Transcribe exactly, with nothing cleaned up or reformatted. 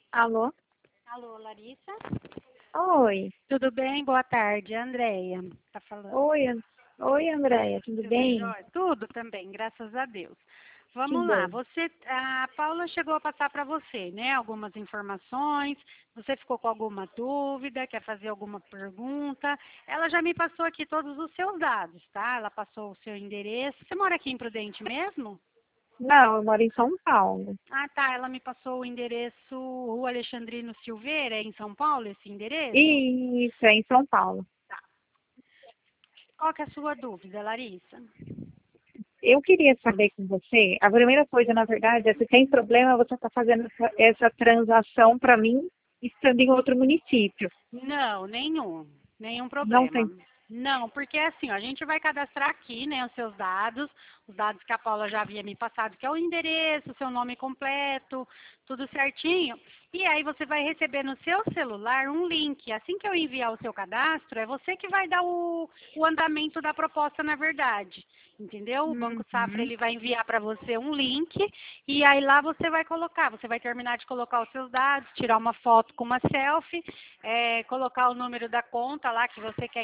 Alô? Alô, Larissa? Oi. Tudo bem? Boa tarde, Andréia. Tá falando. Oi, An- Oi, Andréia, tudo Tudo bem? jóia? Tudo também, graças a Deus. Que Vamos lá, bom. você, a Paula chegou a passar para você, né, algumas informações, você ficou com alguma dúvida, quer fazer alguma pergunta, ela já me passou aqui todos os seus dados, tá? Ela passou o seu endereço, você mora aqui em Prudente mesmo? Não, eu moro em São Paulo. Ah, tá, ela me passou o endereço Rua Alexandrino Silveira, é em São Paulo, esse endereço? Isso, é em São Paulo. Qual que é a sua dúvida, Larissa? Eu queria saber com você, a primeira coisa, na verdade, é se tem problema você estar fazendo essa, essa transação para mim, estando em outro município. Não, nenhum. Nenhum Não problema. tem. Não, porque assim, ó, a gente vai cadastrar aqui, né, os seus dados, os dados que a Paula já havia me passado, que é o endereço, seu nome completo, tudo certinho. E aí você vai receber no seu celular um link. Assim que eu enviar o seu cadastro, é você que vai dar o, o andamento da proposta, na verdade. Entendeu? O Banco Safra Uhum. ele vai enviar para você um link e aí lá você vai colocar, você vai terminar de colocar os seus dados, tirar uma foto com uma selfie, é, colocar o número da conta lá que você quer